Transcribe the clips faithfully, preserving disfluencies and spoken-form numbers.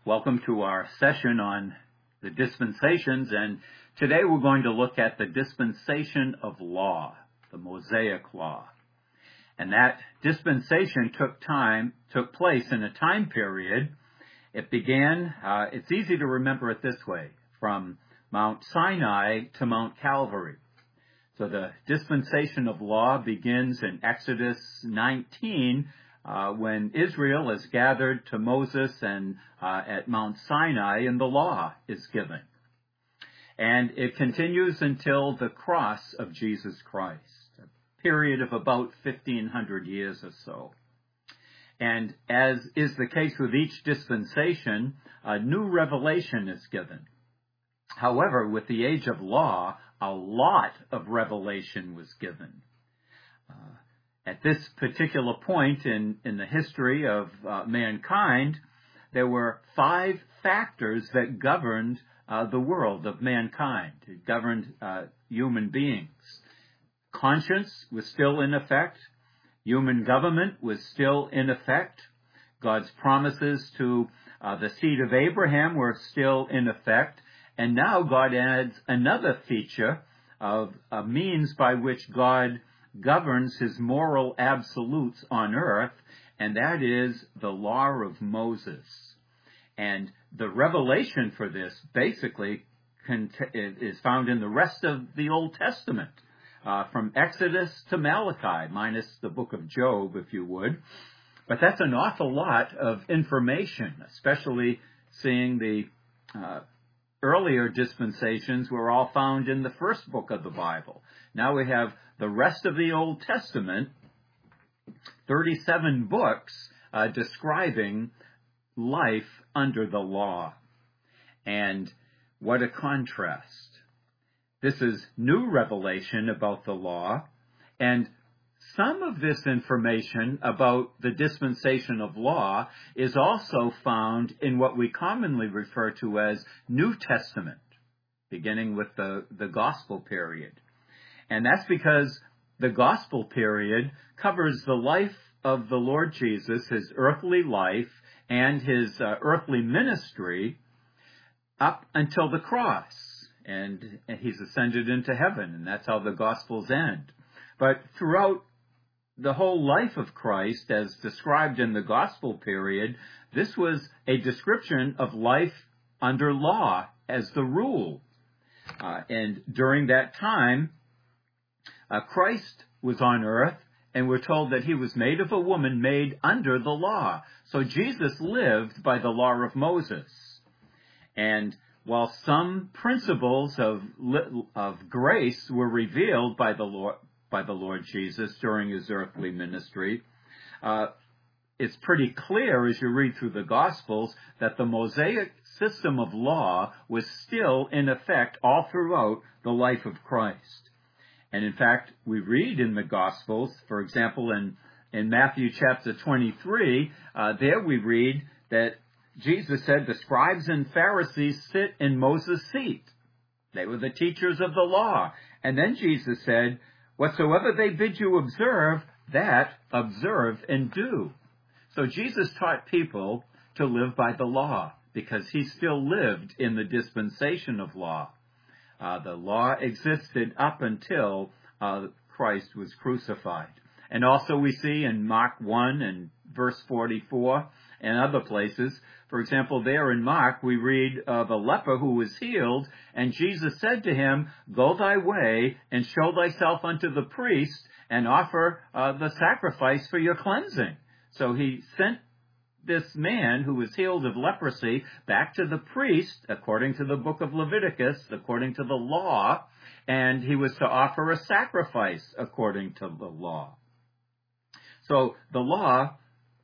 Welcome to our session on the dispensations, and today we're going to look at the dispensation of law, the Mosaic Law. And that dispensation took time, took place in a time period. It began, uh, it's easy to remember it this way, from Mount Sinai to Mount Calvary. So the dispensation of law begins in Exodus nineteen, Uh, when Israel is gathered to Moses and uh, at Mount Sinai, and the law is given. And it continues until the cross of Jesus Christ, a period of about fifteen hundred years or so. And as is the case with each dispensation, a new revelation is given. However, with the age of law, a lot of revelation was given. Uh, At this particular point in, in the history of uh, mankind, there were five factors that governed uh, the world of mankind. It governed uh, human beings. Conscience was still in effect. Human government was still in effect. God's promises to uh, the seed of Abraham were still in effect. And now God adds another feature of a means by which God governs his moral absolutes on earth, and that is the law of Moses. And the revelation for this basically is found in the rest of the Old Testament, uh, from Exodus to Malachi, minus the book of Job, if you would. But that's an awful lot of information, especially seeing the uh, earlier dispensations were all found in the first book of the Bible. Now we have the rest of the Old Testament, thirty-seven books uh, describing life under the law. And what a contrast. This is new revelation about the law, and some of this information about the dispensation of law is also found in what we commonly refer to as New Testament, beginning with the, the Gospel period. And that's because the Gospel period covers the life of the Lord Jesus, his earthly life and his uh, earthly ministry up until the cross. And he's ascended into heaven, and that's how the Gospels end. But throughout the whole life of Christ, as described in the Gospel period, this was a description of life under law as the rule. Uh, and during that time, Uh, Christ was on earth, and we're told that he was made of a woman made under the law. So Jesus lived by the law of Moses. And while some principles of, of grace were revealed by the Lord, by the Lord Jesus during his earthly ministry, uh, it's pretty clear as you read through the Gospels that the Mosaic system of law was still in effect all throughout the life of Christ. And in fact, we read in the Gospels, for example, in, in Matthew chapter twenty-three, uh, there we read that Jesus said, the scribes and Pharisees sit in Moses' seat. They were the teachers of the law. And then Jesus said, whatsoever they bid you observe, that observe and do. So Jesus taught people to live by the law because he still lived in the dispensation of law. Uh, the law existed up until uh, Christ was crucified. And also we see in Mark one and verse forty-four and other places, for example, there in Mark we read of a leper who was healed, and Jesus said to him, go thy way and show thyself unto the priest and offer uh, the sacrifice for your cleansing. So he sent this man who was healed of leprosy back to the priest, according to the book of Leviticus, according to the law, and he was to offer a sacrifice according to the law. So the law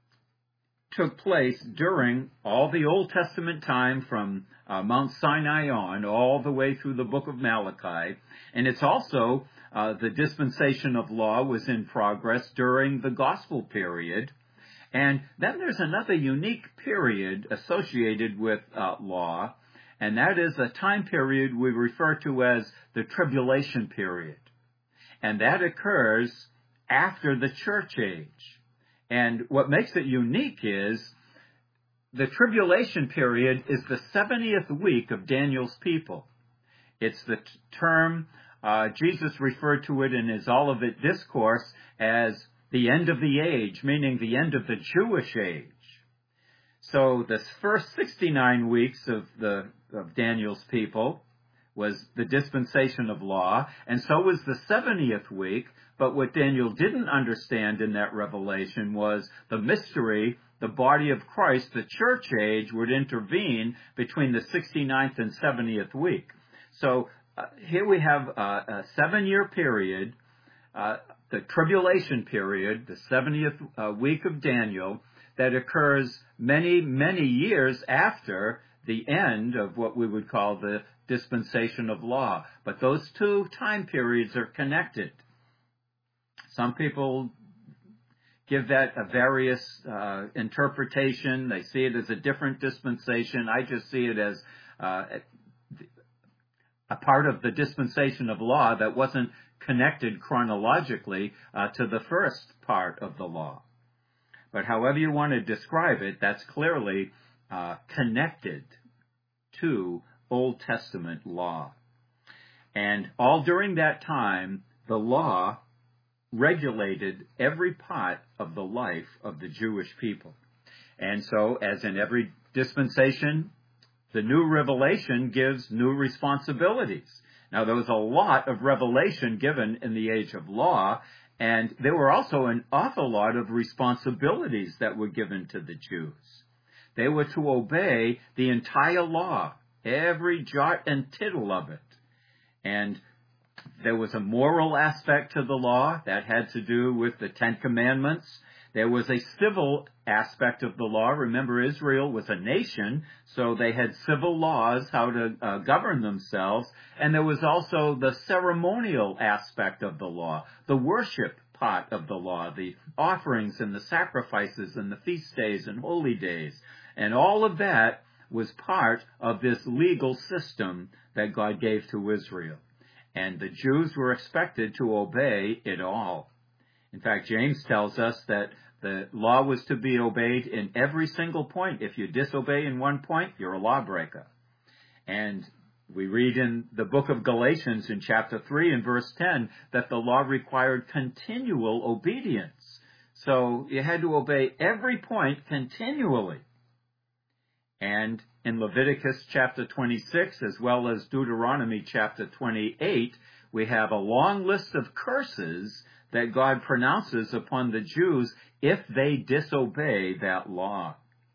took place during all the Old Testament time from uh, Mount Sinai on, all the way through the book of Malachi, and it's also uh, the dispensation of law was in progress during the Gospel period. And then there's another unique period associated with uh, law, and that is a time period we refer to as the tribulation period. And that occurs after the church age. And what makes it unique is the tribulation period is the seventieth week of Daniel's people. It's the t- term, uh, Jesus referred to it in his Olivet Discourse as the end of the age, meaning the end of the Jewish age. So the first sixty-nine weeks of the of Daniel's people was the dispensation of law, and so was the seventieth week. But what Daniel didn't understand in that revelation was the mystery, the body of Christ, the church age, would intervene between the sixty-ninth and seventieth week. So uh, here we have a, a seven-year period, uh, the tribulation period, the seventieth uh, week of Daniel, that occurs many, many years after the end of what we would call the dispensation of law. But those two time periods are connected. Some people give that a various uh, interpretation. They see it as a different dispensation. I just see it as uh, a part of the dispensation of law that wasn't connected chronologically uh, to the first part of the law. But however you want to describe it, that's clearly uh, connected to Old Testament law. And all during that time, the law regulated every part of the life of the Jewish people. And so, as in every dispensation, the new revelation gives new responsibilities. Now, there was a lot of revelation given in the age of law, and there were also an awful lot of responsibilities that were given to the Jews. They were to obey the entire law, every jot and tittle of it. And there was a moral aspect to the law that had to do with the Ten Commandments. There was a civil aspect of the law. Remember, Israel was a nation, so they had civil laws, how to uh, govern themselves. And there was also the ceremonial aspect of the law, the worship part of the law, the offerings and the sacrifices and the feast days and holy days. And all of that was part of this legal system that God gave to Israel. And the Jews were expected to obey it all. In fact, James tells us that the law was to be obeyed in every single point. If you disobey in one point, you're a lawbreaker. And we read in the book of Galatians in chapter three and verse ten that the law required continual obedience. So you had to obey every point continually. And in Leviticus chapter twenty-six, as well as Deuteronomy chapter twenty-eight, we have a long list of curses that God pronounces upon the Jews if they disobey that law.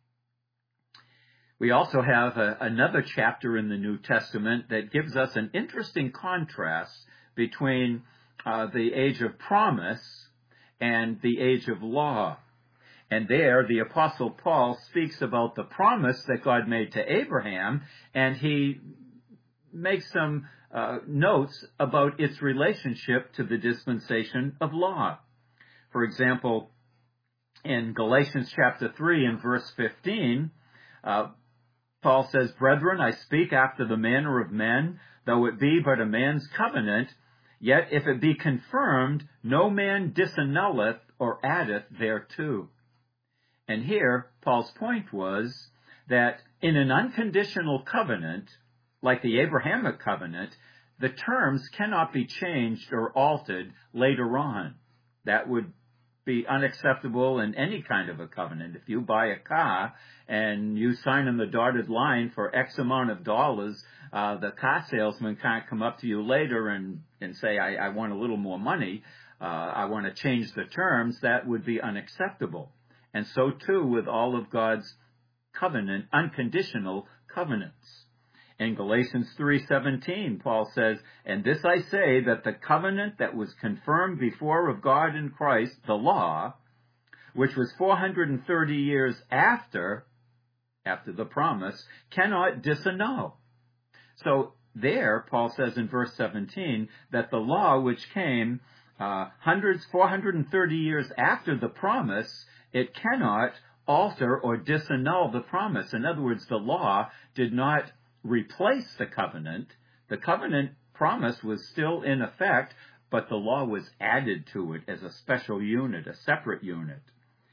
We also have a, another chapter in the New Testament that gives us an interesting contrast between uh, the age of promise and the age of law. And there, the Apostle Paul speaks about the promise that God made to Abraham, and he makes some uh, notes about its relationship to the dispensation of law. For example, in Galatians chapter three and verse fifteen, uh, Paul says, "Brethren, I speak after the manner of men, though it be but a man's covenant, yet if it be confirmed, no man disannulleth or addeth thereto." And here, Paul's point was that in an unconditional covenant, like the Abrahamic covenant, the terms cannot be changed or altered later on. That would be unacceptable in any kind of a covenant. If you buy a car and you sign on the dotted line for X amount of dollars, uh, the car salesman can't come up to you later and, and say, I, I want a little more money. Uh, I want to change the terms. That would be unacceptable. And so too with all of God's covenant, unconditional covenants. In Galatians three seventeen, Paul says, "And this I say, that the covenant that was confirmed before of God in Christ, the law, which was four hundred thirty years after, after the promise, cannot disannul." So there, Paul says in verse seventeen, that the law which came uh, hundreds, four hundred thirty years after the promise, it cannot alter or disannul the promise. In other words, the law did not replace the covenant. The covenant promise was still in effect, but the law was added to it as a special unit, a separate unit.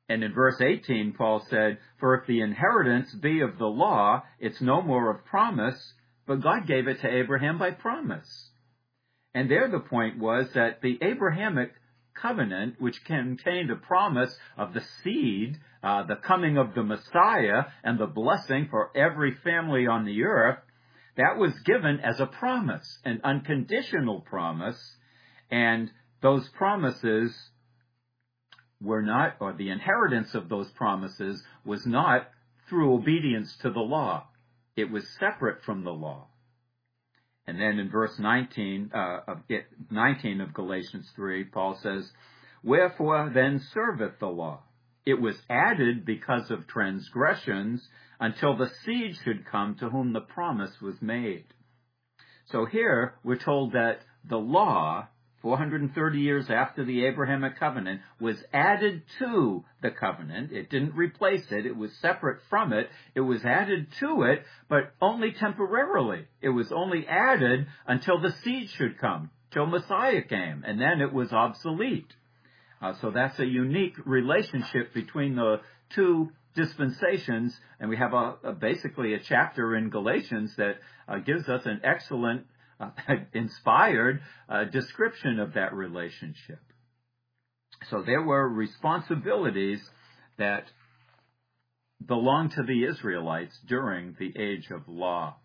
And in verse eighteen, Paul said, "For if the inheritance be of the law, it's no more of promise, but God gave it to Abraham by promise." And there the point was that the Abrahamic covenant, which contained a promise of the seed, uh, the coming of the Messiah, and the blessing for every family on the earth, that was given as a promise, an unconditional promise, and those promises were not, or the inheritance of those promises was not through obedience to the law. It was separate from the law. And then in verse nineteen, uh, of it, nineteen of Galatians three, Paul says, "Wherefore then serveth the law? It was added because of transgressions, until the seed should come to whom the promise was made." So here we're told that the law, four hundred thirty years after the Abrahamic covenant, was added to the covenant. It didn't replace it. It was separate from it. It was added to it, but only temporarily. It was only added until the seed should come, till Messiah came, and then it was obsolete. Uh, so that's a unique relationship between the two dispensations, and we have a, a basically a chapter in Galatians that uh, gives us an excellent Uh, inspired uh, description of that relationship. So there were responsibilities that belonged to the Israelites during the age of law.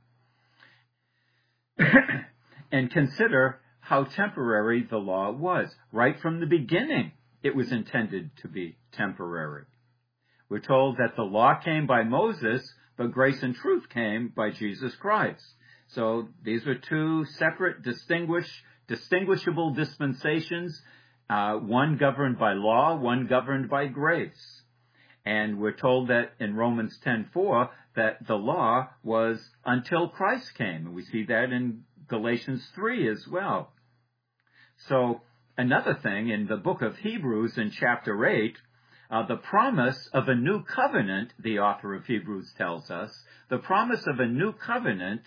And consider how temporary the law was. Right from the beginning, it was intended to be temporary. We're told that the law came by Moses, but grace and truth came by Jesus Christ. So these are two separate, distinguish, distinguishable dispensations, uh, one governed by law, one governed by grace. And we're told that in Romans ten four that the law was until Christ came. And we see that in Galatians three as well. So another thing, in the book of Hebrews in chapter eight, uh, the promise of a new covenant, the author of Hebrews tells us, the promise of a new covenant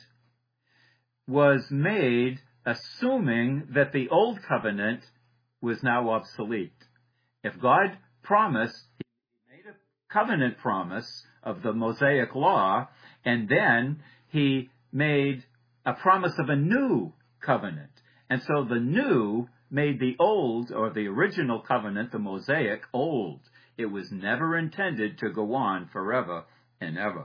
was made assuming that the old covenant was now obsolete. If God promised, he made a covenant promise of the Mosaic law, and then he made a promise of a new covenant. And so the new made the old, or the original covenant, the Mosaic, old. It was never intended to go on forever and ever.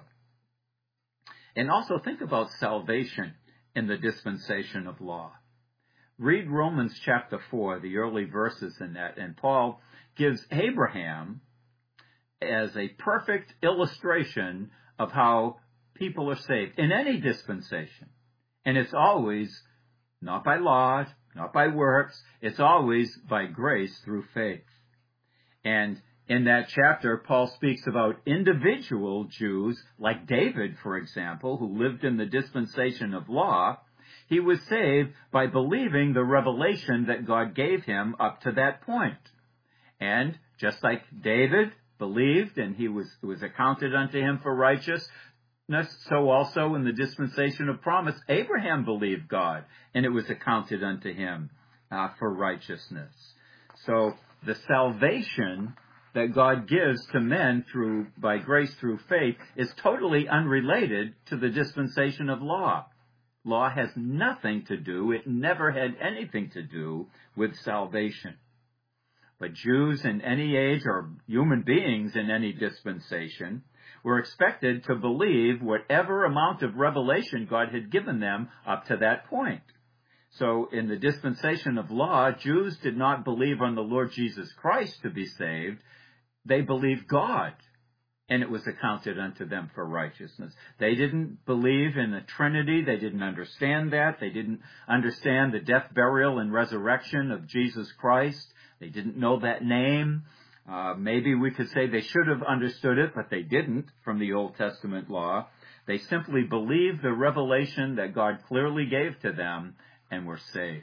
And also think about salvation in the dispensation of law. Read Romans chapter four, the early verses in that, and Paul gives Abraham as a perfect illustration of how people are saved in any dispensation. And it's always not by law, not by works, it's always by grace through faith. And in that chapter, Paul speaks about individual Jews, like David, for example, who lived in the dispensation of law. He was saved by believing the revelation that God gave him up to that point. And just like David believed, and he was, it was accounted unto him for righteousness, so also in the dispensation of promise, Abraham believed God, and it was accounted unto him uh, for righteousness. So the salvation that God gives to men through by grace through faith is totally unrelated to the dispensation of law. Law has nothing to do, it never had anything to do with salvation. But Jews in any age, or human beings in any dispensation, were expected to believe whatever amount of revelation God had given them up to that point. So in the dispensation of law, Jews did not believe on the Lord Jesus Christ to be saved. They believed God, and it was accounted unto them for righteousness. They didn't believe in the Trinity. They didn't understand that. They didn't understand the death, burial, and resurrection of Jesus Christ. They didn't know that name. Uh, maybe we could say they should have understood it, but they didn't from the Old Testament law. They simply believed the revelation that God clearly gave to them and were saved.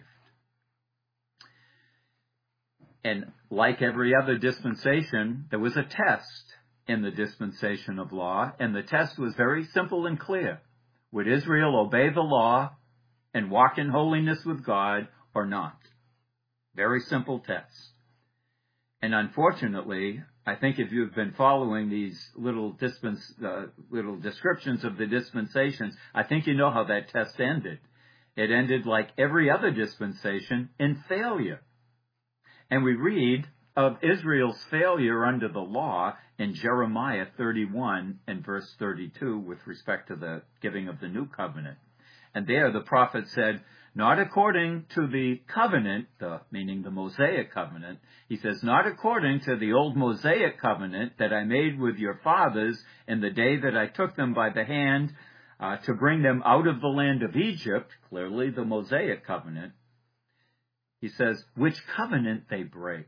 And like every other dispensation, there was a test in the dispensation of law, and the test was very simple and clear. Would Israel obey the law and walk in holiness with God or not? Very simple test. And unfortunately, I think if you've been following these little dispens, uh, little descriptions of the dispensations, I think you know how that test ended. It ended like every other dispensation in failure. And we read of Israel's failure under the law in Jeremiah thirty-one and verse thirty-two with respect to the giving of the new covenant. And there the prophet said, not according to the covenant, the, meaning the Mosaic covenant, he says, not according to the old Mosaic covenant that I made with your fathers in the day that I took them by the hand uh, to bring them out of the land of Egypt, clearly the Mosaic covenant. He says, which covenant they break.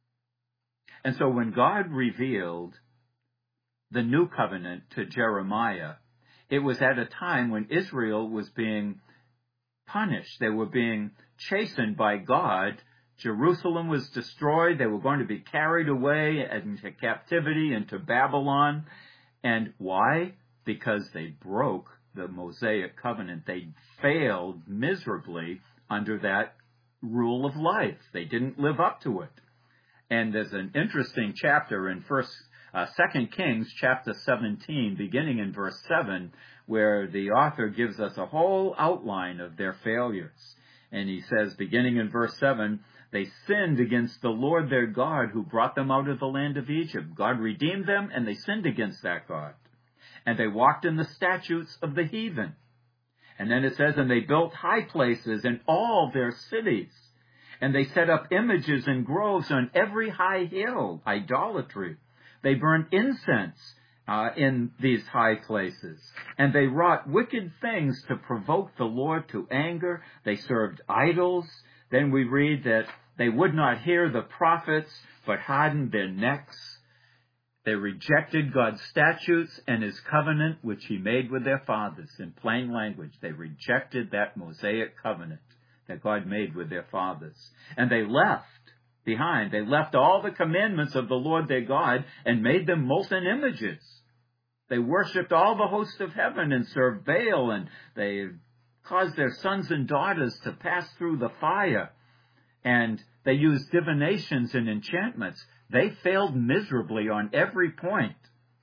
And so when God revealed the new covenant to Jeremiah, it was at a time when Israel was being punished. They were being chastened by God. Jerusalem was destroyed. They were going to be carried away into captivity into Babylon. And why? Because they broke the Mosaic covenant. They failed miserably under that rule of life. They didn't live up to it. And there's an interesting chapter in First, uh, Second Kings, chapter seventeen, beginning in verse seven, where the author gives us a whole outline of their failures. And he says, beginning in verse seven, they sinned against the Lord their God who brought them out of the land of Egypt. God redeemed them, and they sinned against that God. And they walked in the statutes of the heathen. And then it says, and they built high places in all their cities. And they set up images and groves on every high hill, idolatry. They burned incense uh, in these high places. And they wrought wicked things to provoke the Lord to anger. They served idols. Then we read that they would not hear the prophets, but hardened their necks. They rejected God's statutes and his covenant, which he made with their fathers. In plain language, they rejected that Mosaic covenant that God made with their fathers. And they left behind. They left all the commandments of the Lord their God and made them molten images. They worshipped all the hosts of heaven and served Baal, and they caused their sons and daughters to pass through the fire. And they used divinations and enchantments. They failed miserably on every point.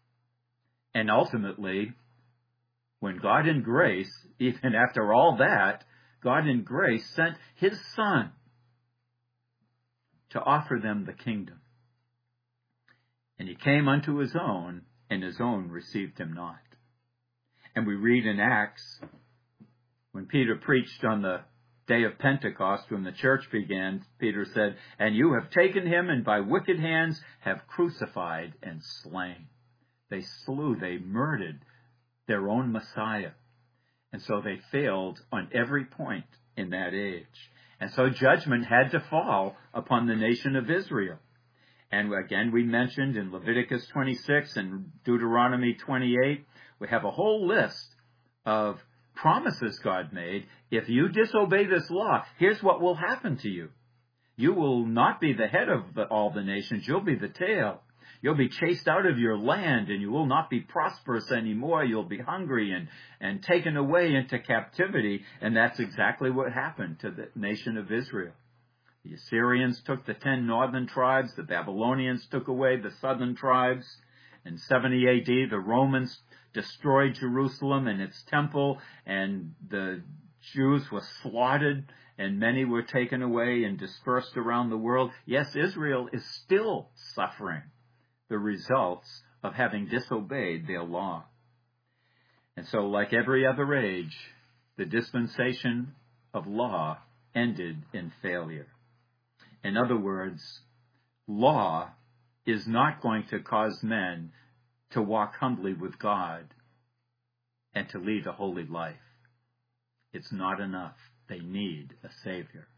And ultimately, when God in grace, even after all that, God in grace sent his Son to offer them the kingdom. And he came unto his own, and his own received him not. And we read in Acts, when Peter preached on the day of Pentecost, when the church began, Peter said, and you have taken him, and by wicked hands have crucified and slain. They slew, they murdered their own Messiah. And so they failed on every point in that age. And so judgment had to fall upon the nation of Israel. And again, we mentioned in Leviticus twenty-six and Deuteronomy twenty-eight, we have a whole list of promises God made. If you disobey this law, here's what will happen to you. You will not be the head of the, all the nations. You'll be the tail. You'll be chased out of your land, and you will not be prosperous anymore. You'll be hungry and, and taken away into captivity. And that's exactly what happened to the nation of Israel. The Assyrians took the ten northern tribes. The Babylonians took away the southern tribes. In seventy A D, the Romans destroyed Jerusalem and its temple, and the Jews were slaughtered, and many were taken away and dispersed around the world. Yes, Israel is still suffering the results of having disobeyed their law. And so, like every other age, the dispensation of law ended in failure. In other words, law is not going to cause men to walk humbly with God and to lead a holy life. It's not enough. They need a Savior.